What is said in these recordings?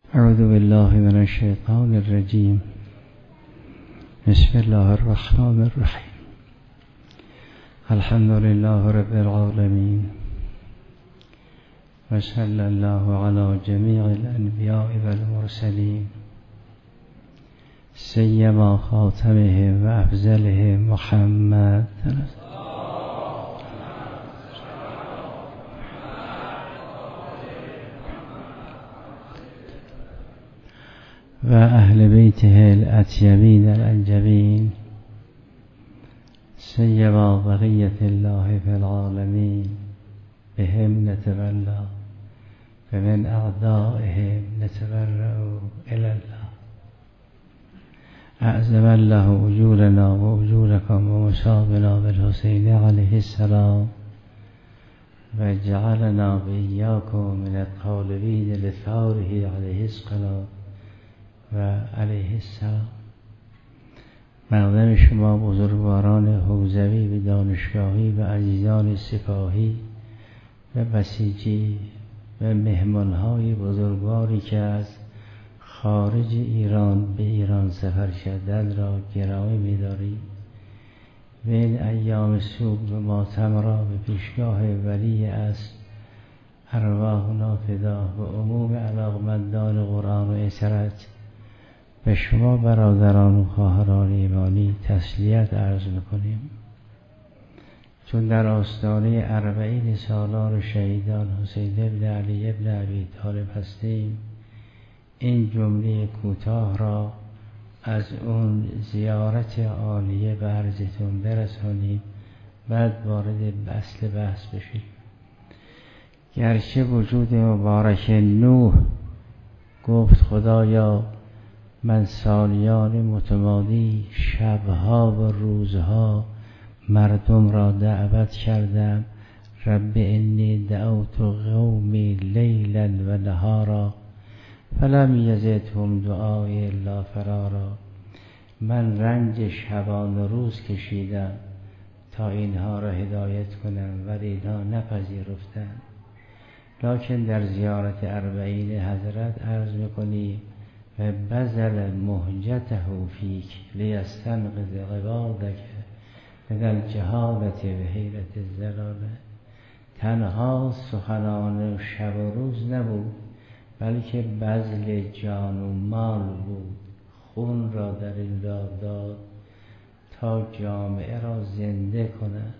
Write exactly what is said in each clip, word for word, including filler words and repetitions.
اعوذ بالله من الشیطان الرجیم. بسم الله الرحمن الرحیم. الحمد لله رب العالمین و صلی الله علی جمیع الانبیاء والمرسلین سیما خاتمهم و افضلهم محمد و اهل بیته الاطیبین الانجبین سیما بقیة الله فی العالمین بهم نتولا و من اعدائهم نتبرأ الی الله. اعظم الله اجورنا و اجورکم و مصابنا بالحسین علیه السلام و جعلنا بإیاکم من الطالبین لثاره علیه السلام و علیه السلام. مقدم شما بزرگواران حوزوی و دانشگاهی و عزیزان سپاهی و بسیجی و مهمانهای بزرگواری که از خارج ایران به ایران سفر کردند را گرامی می‌دارید و این ایام صبح و ماتم را به پیشگاه ولی اصل ارواحنا فدا و عموم علاقمندان قرآن و اطاعت به شما برادران و خواهران ایمانی تسلیت عرض می‌کنیم، چون در آستانه اربعین سالار شهیدان حسین بن علی بن ابی طالب هستیم. این جمله کوتاه را از اون زیارت عالیه به عرضتون برسانیم، بعد وارد اصل بحث بشیم. گرچه وجود مبارک نوح گفت خدایا من سالیان متمادی شبها و روزها مردم را دعوت کردم، رب انی دعوت قومی لیلا و نهارا فلم یزدهم دعای الا فرارا. من رنج شبان و روز کشیدم تا اینها را هدایت کنم ولی اینها نپذیرفتند. لکن در زیارت اربعین حضرت عرض میکنی و بذل مهجته فیک لیستنقذ عبادک من الجهالة و حیرت الضلاله. تنها سخنان شب و روز نبود، بلکه بذل جان و مال بود. خون را در این راه داد تا جامعه را زنده کند.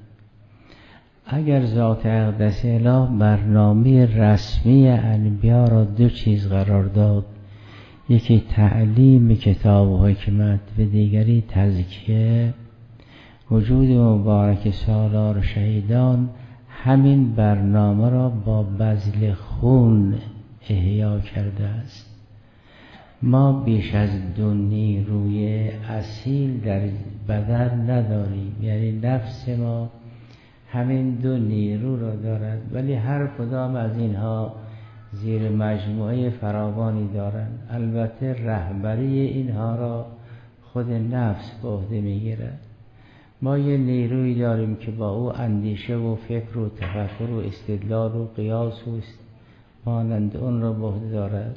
اگر ذات اقدس اله برنامه رسمی انبیا را دو چیز قرار داد، یکی تعلیم کتاب و حکمت و دیگری تزکیه، وجود مبارک سالار شهیدان همین برنامه را با بذل خون احیا کرده است. ما بیش از دو نیروی اصیل در بدن نداریم، یعنی نفس ما همین دو نیرو را دارد، ولی هر کدام از اینها زیر مجموعه فراوانی دارند. البته رهبری اینها را خود نفس به عهده میگیرد. ما یه نیروی داریم که با او اندیشه و فکر و تفکر و استدلال و قیاس و مانند اون را به عهده دارد،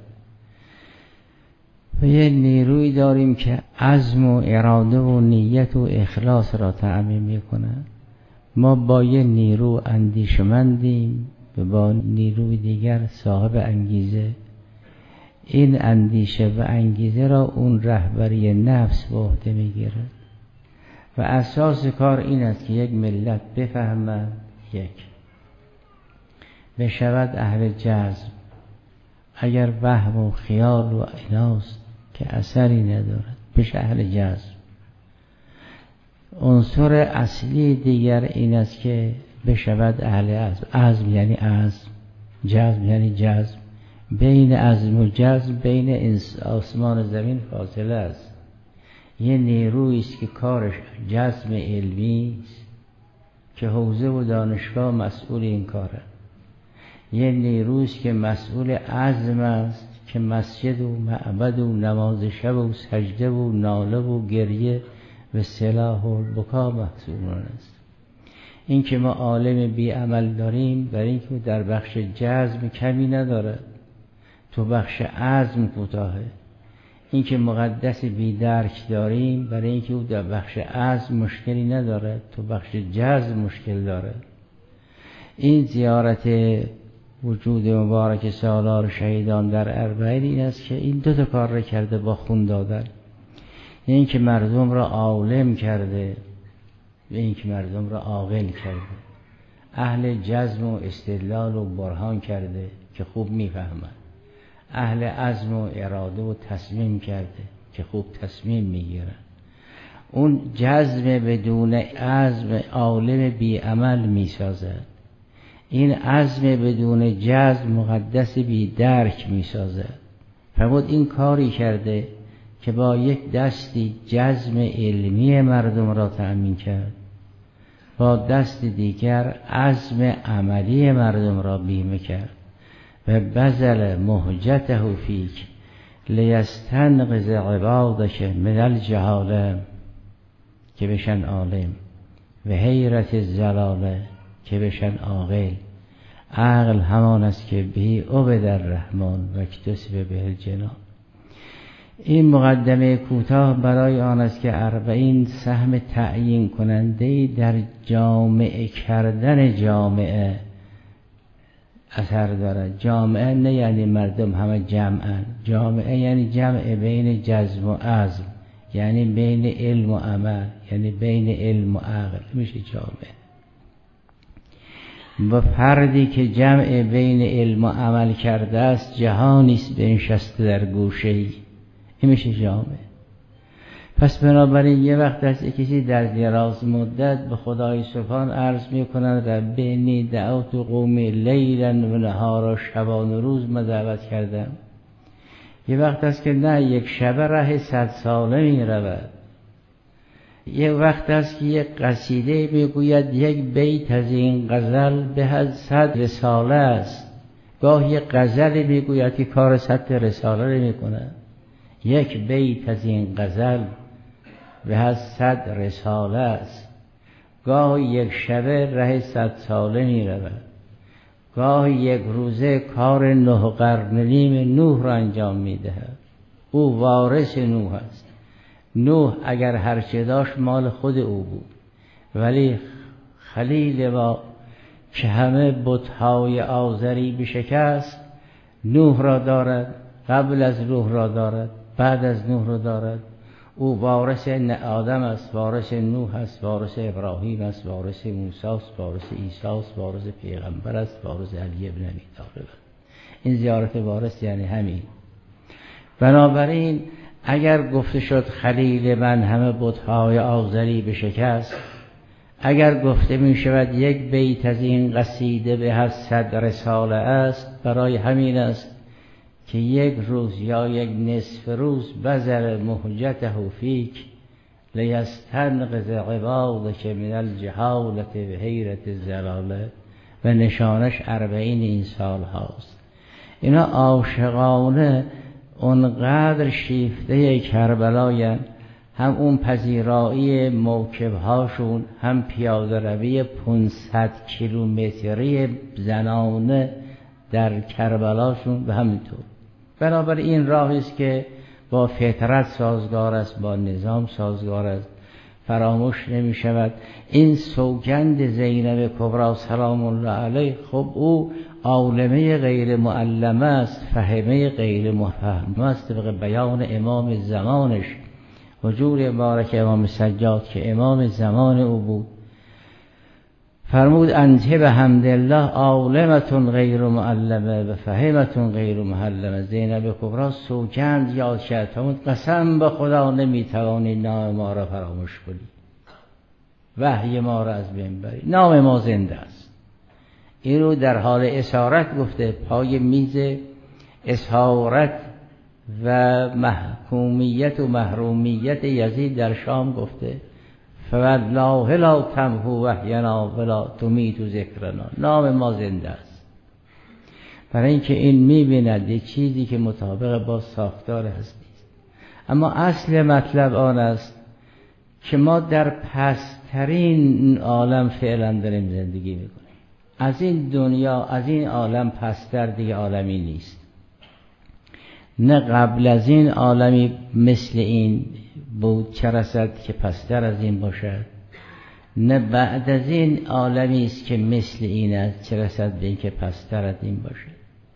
و یه نیروی داریم که عزم و اراده و نیت و اخلاص را تعمیم میکند. ما با یه نیرو اندیشمندیم و با نیروی دیگر صاحب انگیزه. این اندیشه و انگیزه را اون رهبری نفس به عهده میگیرد و اساس کار این است که یک ملت بفهمد، یک بشود اهل جذب. اگر وهم و خیال و ایناست که اثری ندارد، بشه اهل جذب. عنصر اصلی دیگر این است که بشود اهل عزم. عزم یعنی عزم، جزم یعنی جزم. بین عزم و جزم بین آسمان و زمین فاصله است. یه نیرویی است که کارش جزم علمی است که حوزه و دانشگاه مسئول این کاره. یه نیرویی است که مسئول عزم است که مسجد و معبد و نماز شب و سجده و ناله و گریه و سلاح و بکا محصولان است. این که ما عالم بی عمل داریم برای اینکه در بخش جذب کمی ندارد. تو بخش عزم کوتاهه. این که مقدس بی درک داریم برای اینکه او در بخش عزم مشکلی نداره، تو بخش جزم مشکل داره. این زیارت وجود مبارک سالار شهیدان در اربعین این است که این دو تا کار را کرده با خون دادن. این که مردم را عالم کرده و این که مردم را عاقل کرده، اهل جزم و استدلال و برهان کرده که خوب میفهمند، اهل عزم و اراده و تصمیم کرده که خوب تصمیم میگیرن. اون جزم بدون عزم عالم بی عمل میسازد، این عزم بدون جزم مقدس بی درک میسازد. فرمود این کاری کرده که با یک دستی جزم علمی مردم را تأمین کرد، با دست دیگر عزم عملی مردم را بیمه کرد. و بذل مهجته فیک لیستنقذ عبادک من الجهاله که بشن عالم، و حیرت الزلاله که بشن عاقل. عقل همان است که بهی عبد الرحمن و اکتسب به الجنان. این مقدمه کوتاه برای آن است که اربعین سهم تعیین کننده در جامعه کردن جامعه اثر دارد. جامعه نه یعنی مردم همه جمعن، جامعه یعنی جمع بین جزم و عزم، یعنی بین علم و عمل، یعنی بین علم و عقل میشه جامعه. با فردی که جمع بین علم و عمل کرده است جهانی است بنشسته در گوشه‌ای، این میشه جامعه. پس بنابراین یه وقت است کسی در دراز مدت به خدای سبحان عرض میکنند ربینی دعوت قومی لیلا و نهارا، شبان و روز من دعوت کردم. یه وقت است که نه، یک شبه ره صد ساله می رود. یه وقت است که یک قصیده میگوید یک بیت از این غزل به از صد رساله است. گاه یک غزل میگوید که کار صد رساله رو میکنه. یک بیت از این غزل به از صد رساله است. گاه یک شبه ره صد ساله می رود. گاه یک روزه کار نه قرن نیم نوح را انجام می دهد. او وارث نوح است. نوح اگر هرچه داشت مال خود او بود، ولی خلیل ما که همه بت‌های آزری بشکست نوح را دارد، قبل از نوح را دارد، بعد از نوح را دارد. او وارث آدم است، وارث نوح است، وارث ابراهیم است، وارث موسی است، وارث عیسی است، وارث پیغمبر است، وارث علی ابن ابی طالب. این زیارت وارث یعنی همین. بنابراین اگر گفته شد خلیل من همه بت‌های آزری بشکست، اگر گفته می شود یک بیت از این قصیده به هر صد رساله است، برای همین است که یک روز یا یک نصف روز بذل مهجته فیک لیستنقذ عبادک من الجهالة و حیرت الزلاله. و نشانش اربعین این سال هاست. اینا عاشقانه اونقدر شیفته کربلاین، هم اون پذیرایی موکب هاشون، هم پیاده روی پانصد کیلومتری زنانه در کربلاشون و همینطور. بنابراین این راهی است که با فطرت سازگار است، با نظام سازگار است، فراموش نمی شود. این سوگند زینب کبری سلام الله علیه، خب او عالمه غیر معلمه است، فهمه غیر مفهمه است طبق بیان امام زمانش، حضور مبارک امام سجاد که امام زمان او بود. فرمود انت به حمدالله عالمتون غیر معلمه و فهمتون غیر معلمه. زینب کبری سوگند یاد کرد، فرمود قسم به خدا نمیتوانی نام ما را فراموش کنی، وحی ما را از بین بری، نام ما زنده است. این رو در حال اسارت گفته، پای میز اسارت و محکومیت و محرومیت یزید در شام گفته فوالله لا تمحو وحینا ولا تمیت ذکرنا، نام ما زنده است. برای اینکه این میبیند یک چیزی که مطابق با ساختار هستی است. اما اصل مطلب آن است که ما در پسترین عالم فعلا داریم زندگی میکنیم. از این دنیا، از این عالم پستر دیگه عالمی نیست. نه قبل از این عالمی مثل این بود چه رسد که پستر از این باشد، نه بعد از این عالمی است که مثل این است چه رسد به این که پستر از این باشد.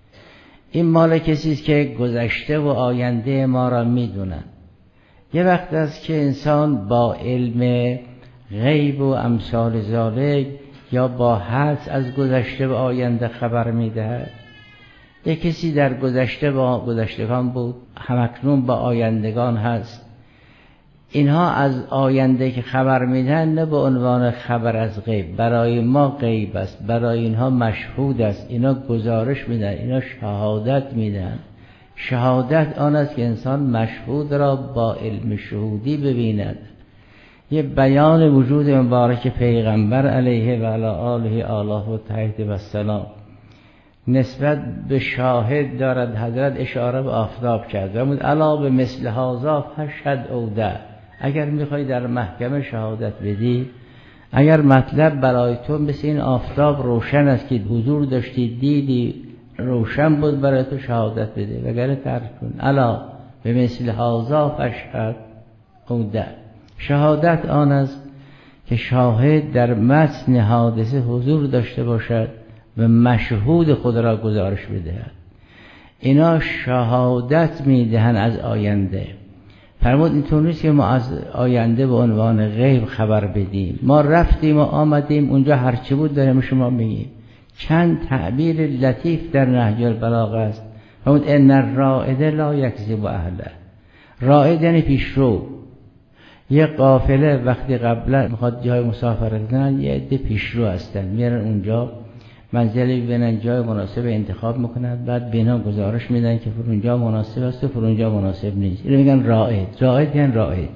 این مال کسی است که گذشته و آینده ما را میدونن. یه وقت است که انسان با علم غیب و امثال ذالک یا با حدس از گذشته و آینده خبر میدهد. یک کسی در گذشته با گذشتگان بود، همکنون با آیندگان هست. اینها از آینده که خبر میدن نه به عنوان خبر از غیب، برای ما غیب است، برای اینها مشهود است، اینا گزارش میدن، اینا شهادت میدن. شهادت آن است که انسان مشهود را با علم شهودی ببیند. یه بیان وجود مبارک پیغمبر علیه و علی آله آله و تحیید و سلام نسبت به شاهد دارد. حضرت اشاره به آفتاب کرد و الا به مثل هذا فشهد او ده. اگر میخوای در محکمه شهادت بدی، اگر مطلب برای تو مثل این آفتاب روشن است که حضور داشتی دیدی روشن بود، برای تو شهادت بده، وگرنه ترک کن. الا به مثل هذا فشهد او ده. شهادت آن است که شاهد در متن حادثه حضور داشته باشد و مشهود خود را گزارش بدهد. اینا شهادت میدهن از آینده. فرمود اینطور نیست که ما از آینده به عنوان غیب خبر بدیم. ما رفتیم و آمدیم اونجا هرچی بود داریم شما میگیم. چند تعبیر لطیف در نهج البلاغه است. فرمود ان الرائد لا یکذب اهله. رائد یعنی پیشرو. یه قافله وقتی قبلا میخواد جای مسافرت کنن، یه عده پیشرو هستن، میرن اونجا منزلی ببینن، جای مناسب انتخاب میکنن، بعد بنا گزارش میدن که فرونجا مناسب است و فرونجا مناسب نیست. اینو میگن رائد. رائد یعنی رائد،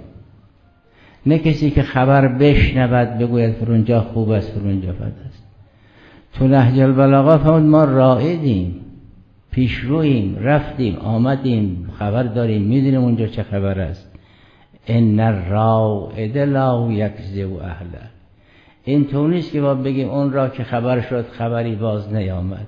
نه کسی که خبر بشنود بگوید فرونجا خوب است فرونجا بد است. تو نهج البلاغه فرمود ما رائدیم، پیشرویم، رفتیم آمدیم، خبر داریم، میدونیم اونجا چه خبر است. ان الرائد لا یکذب اهله. این تو نیست که ما بگیم اون را که خبر شد خبری باز نیامد.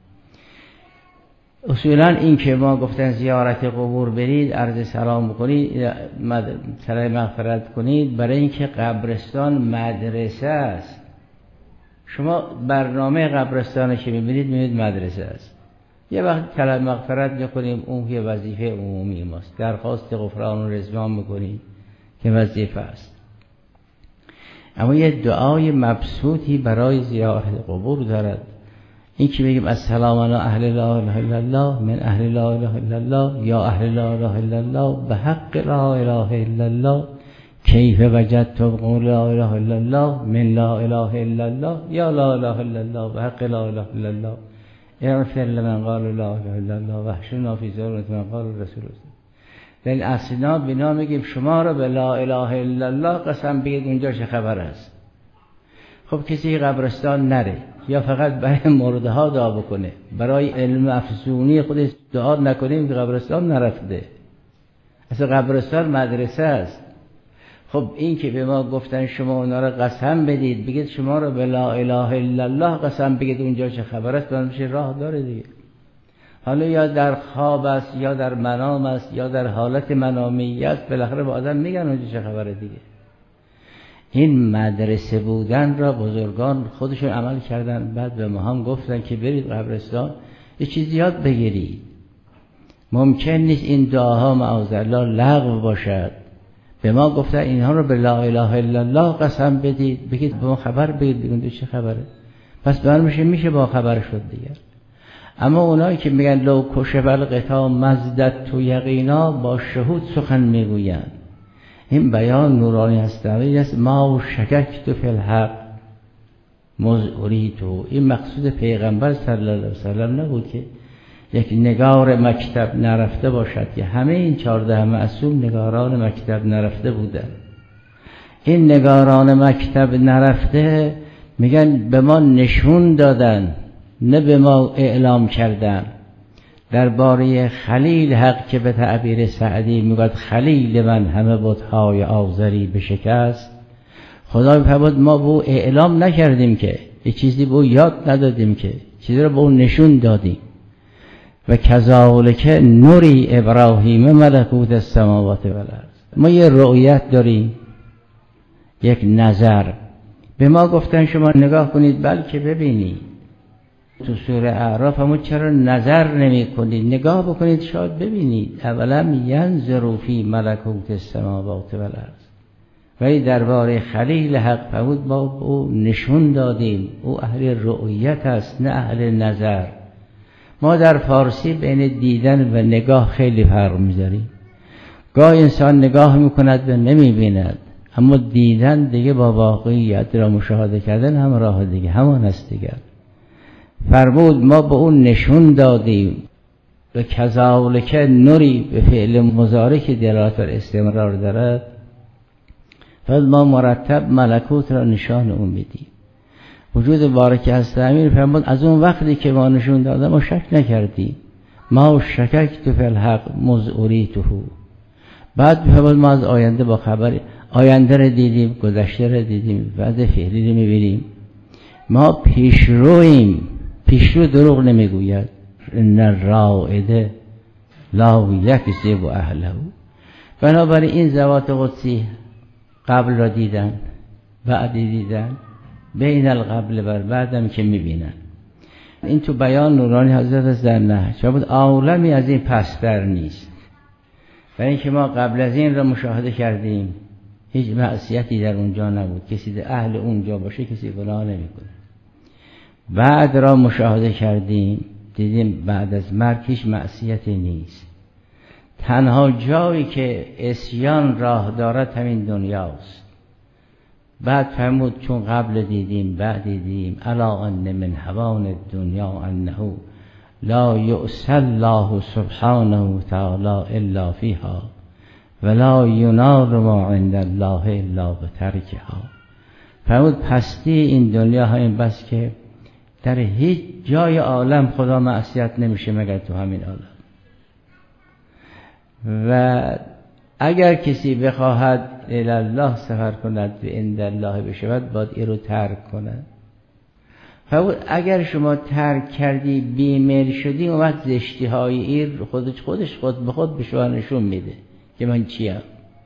اصولا این که ما گفتن زیارت قبور برید، عرض سلام کنید، طلب مغفرت کنید، برای اینکه قبرستان مدرسه است. شما برنامه قبرستان که میبینید میبینید مدرسه است. یه وقت طلب مغفرت میکنیم، اون که وظیفه عمومی ماست. درخواست غفران و رضوان میکنیم که وظیفه است. اما یه دعای مبسوطی برای زیارت قبور دارد. این که بگیم السلام علی اهل لا اله الا الله من اهل لا اله الا الله یا اهل لا اله الا الله به حق لا اله الا الله کیف وجدتم قول لا اله الا الله من لا اله الا الله یا لا اله الا الله به حق لا اله الا الله اغفر لمن قال لا اله الا الله واحشرنا فی زمرة من قال رسول الله. در این اسنا بنا میگیم شما را به لا اله الا الله قسم بگید اونجا چه خبر است. خب کسی قبرستان نره یا فقط برای مرده ها دعا بکنه، برای علم افزونی خودش دعا نکنیم که قبرستان نرفته. اصلا قبرستان مدرسه است. خب این که به ما گفتن شما اونا را قسم بدید، بگید شما را به لا اله الا الله قسم بگید اونجا چه خبر است، برای میشه راه داره دیگه. حالا یا در خواب است یا در منام است یا در حالت منامی است، بالاخره به آدم میگن اونجا چه خبره دیگه. این مدرسه بودن را بزرگان خودشون عمل کردن، بعد به ما هم گفتن که برید قبرستان یه چیزی یاد بگیرید. ممکن نیست این دعاها معاذالله لغو باشد. به ما گفتن اینها رو به لا اله الا الله قسم بدید، بگید به ما خبر بدید، بگید چه خبره. پس بر میشه میشه با خبر شد دیگه. اما اونایی که میگن لو کشف الغطا مزدت تو یقینا، با شهود سخن میگویند. این بیان نورانی هستوی است. ما شککت فی الحق مزعریتو. این مقصود پیغمبر صلی الله علیه وسلم نبود که یک نگار مکتب نرفته باشد، که همه این چهارده معصوم نگاران مکتب نرفته بودند. این نگاران مکتب نرفته میگن به ما نشون دادن، نه به ما اعلام کردن. درباره خلیل حق که به تعبیر سعدی میگوید خلیل من همه بت‌های آزری بشکست، خدا میفرمود ما به او اعلام نکردیم، که یه چیزی به او یاد ندادیم، که چیزی رو به او نشون دادیم. و کذالک نوری ابراهیم ملکوت السماوات و الارض. ما یه رؤیت داریم، یک نظر. به ما گفتن شما نگاه کنید، بلکه ببینید. تو سوره اعراف همون چرا نظر نمی کنید؟ نگاه بکنید شاید ببینید. اولا ینظروا فی ملکوت السماوات و الارض. ولی درباره خلیل حق فرمود ما او نشون دادیم او اهل رؤیت است نه اهل نظر. ما در فارسی بین دیدن و نگاه خیلی فرق می‌ذاریم. گاه انسان نگاه میکند و نمیبیند، اما دیدن دیگه با واقعیت را مشاهده کردن هم راه دیگه، همان است دیگر. فرمود ما به اون نشون دادیم و کذالک نوری به فعل مضارع که دلالت بر استمرار دارد، فقط ما مرتب ملکوت را نشان اون میدیم. وجود بارک هست امیر فرمود از اون وقتی که ما نشون دادم ما شک نکردیم. ما شککت فی الحق مذ اریته. بعد فرمود ما از آینده با خبر آینده را دیدیم، گذشته را دیدیم، بعد فعلی را میبینیم. ما پیشرویم، پیشرو دروغ نمیگوید. ان الرائد لا یکذب اهله. بنابراین این ذوات قدسی قبل را دیدن، بعد دیدن، بین القبل و بعدم که میبینن. این تو بیان نورانی حضرت است در نهج. شما بود عالمی از این پستر نیست. برای اینکه ما قبل از این را مشاهده کردیم هیچ معصیتی در اونجا نبود، کسی در اهل اونجا باشه کسی گناه نمیکنه. بعد را مشاهده کردیم دیدیم بعد از مرگ هیچ معصیتی نیست. تنها جایی که عصیان راه دارد همین دنیاست. بعد فرمود چون قبل دیدیم بعد دیدیم الا ان من هوان الدنیا انه لا یؤسی الله سبحانه تعالی الا فیها ولا ینال ما عند الله الا بترکها. فرمود پستی این دنیا همین بس که در هیچ جای عالم خدا معصیت نمیشه مگر تو همین عالم. و اگر کسی بخواهد الی الله سفر کند و عند الله بشود باید این رو ترک کند. فرمود اگر شما ترک کردی بیمیل شدی اون وقت زشتی های این خودش خودش خود به خود به شما نشون میده که من چیم.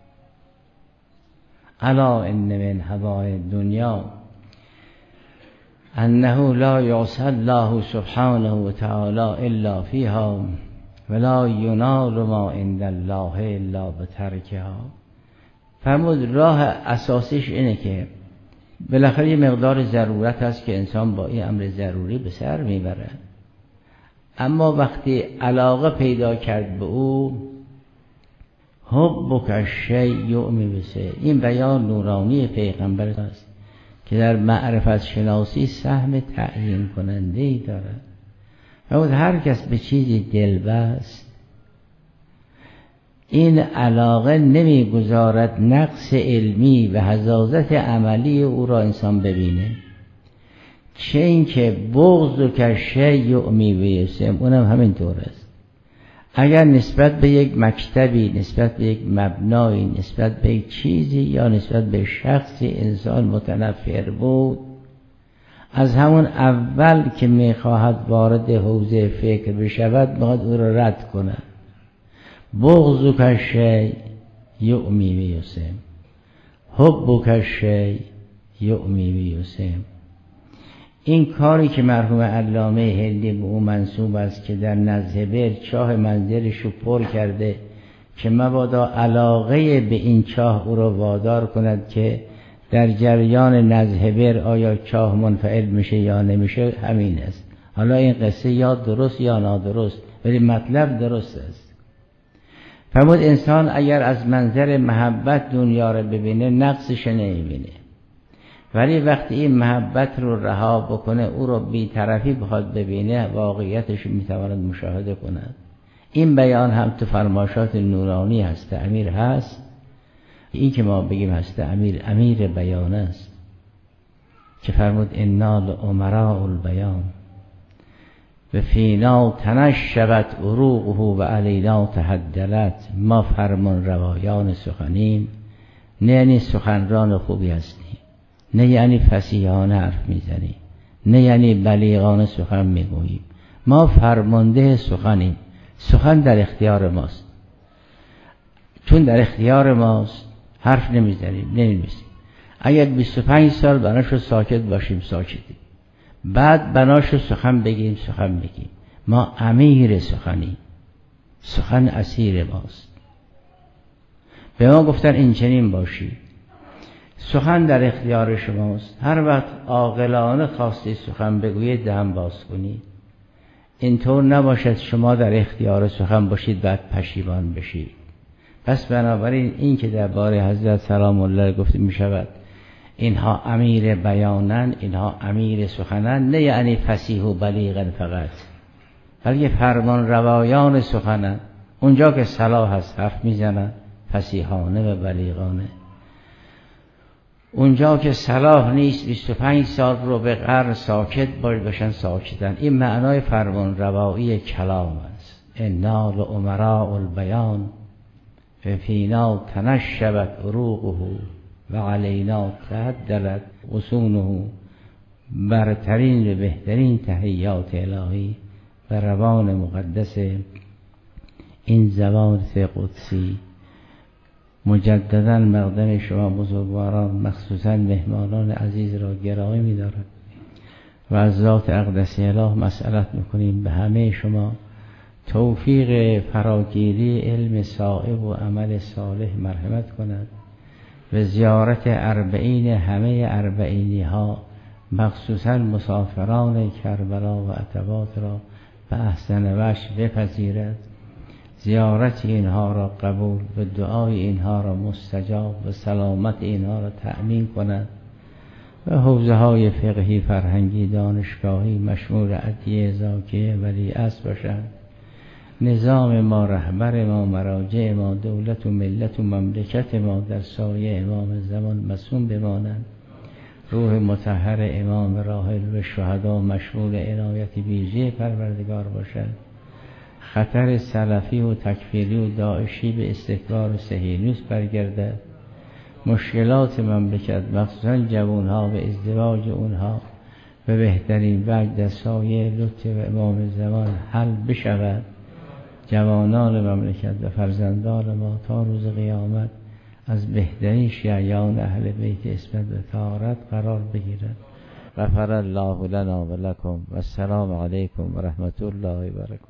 الا ان من هوای دنیا انه لا یعصی الله سبحانه و تعالی الا فیها ولا ینال ما عند الله الا بترکها. فرمود راه اساسیش اینه که بالاخره یه مقدار ضرورت هست که انسان با این امر ضروری به سر میبره، اما وقتی علاقه پیدا کرد به او حبک الشیء میبسه. این بیان نورانی پیغمبر است که در معرفت شناسی سهم تعیین کننده ای دارد. فرمود هر کس به چیزی دل بست این علاقه نمیگذارد نقص علمی و حزازت عملی او را انسان ببینه. چه این که بغض و کشیء میبسه اونم همین طور است. اگر نسبت به یک مکتبی، نسبت به یک مبنایی، نسبت به یک چیزی یا نسبت به شخصی انسان متنفر بود، از همون اول که میخواهد وارد حوزه فکر بشود باید او را رد کند. بغض کشی یؤمی بیوسم، حب کشی یؤمی بیوسم. این کاری که مرحوم علامه هندی به او منسوب است که در نزهبر چاه منزلش رو پر کرده که مبادا علاقه به این چاه او را وادار کند که در جریان نزهبر آیا چاه منفعل میشه یا نمیشه، همین است. حالا این قصه یا درست یا نادرست ولی مطلب درست است. فرمود انسان اگر از منظر محبت دنیا را ببینه نقصش نمیبینه، ولی وقتی این محبت رو رها بکنه او رو بی‌طرفی بخواد ببینه واقعیتش میتواند مشاهده کند. این بیان هم تو فرمایشات نورانی هست امیر هست. این که ما بگیم هست امیر امیر بیان است که فرمود انال امراء البیان و فینا تنشبت عروقه و علینا تهدلت. ما فرمان روایان سخنیم، نه یعنی سخنران خوبی هستیم، نه یعنی فصیحانه حرف میزنیم، نه یعنی بلیغانه سخن میگوییم. ما فرمانده سخنیم، سخن در اختیار ماست. چون در اختیار ماست حرف نمیزنیم، نمیمیسیم. اگر بیست و پنج سال بناشو ساکت باشیم ساکتیم، بعد بناشو سخن بگیم سخن بگیم. ما امیر سخنیم، سخن اسیر ماست. به ما گفتن این چنین باشی، سخن در اختیار شماست. هر وقت عاقلانه خواستی سخن بگویید دهن باز کنید. اینطور نباشد شما در اختیار سخن باشید بعد پشیمان بشید. پس بنابراین این که درباره حضرت سلام الله گفته می شود اینها امیر بیانن، اینها امیر سخنن، نه یعنی فصیح و بلیغن فقط، بلکه فرمان روایان سخنن. اونجا که صلاح هست حرف میزنن فصیحانه و بلیغانه، اونجا که صلاح نیست بیست و پنج سال رو به قرن ساکت باش باشن ساکتن. این معنای فرمان روایی کلام است. انا لامراء البیان ففینا تنشبت عروقه و علینا تعدلت غصونه. برترین و بهترین تحیات الهی و روان مقدس این زبان قدسی مجددا مقدم شما بزرگواران مخصوصا مهمانان عزیز را گرامی می دارد و از ذات اقدسی اله مسئلت میکنیم به همه شما توفیق فراگیری علم صائب و عمل صالح مرحمت کند و زیارت اربعین همه اربعینی ها مخصوصا مسافران کربلا و عتبات را به احسن وجه بپذیرد، زیارت اینها را قبول و دعای اینها را مستجاب و سلامت اینها را تأمین کند و حوزه های فقهی، فرهنگی، دانشگاهی مشمول عدیه زاکیه ولی اصل باشند. نظام ما، رهبر ما، مراجع ما، دولت و ملت و مملکت ما در سایه امام زمان مصون بمانند. روح مطهر امام راحل و شهدا مشمول عنایت ویژه پروردگار باشد. خطر سلفی و تکفیری و داعشی به استکبار و صهیونیسم برگردد. مشکلات مملکت مخصوصا جوانها و ازدواج اونها به بهترین وجه در سایه لطف امام زمان حل بشود. جوانان مملکت و فرزندان ما تا روز قیامت از بهترین شیعیان اهل بیت اسمت و طهارت قرار بگیرند. غفر الله لنا و لکم و السلام علیکم و رحمت الله و برکاته.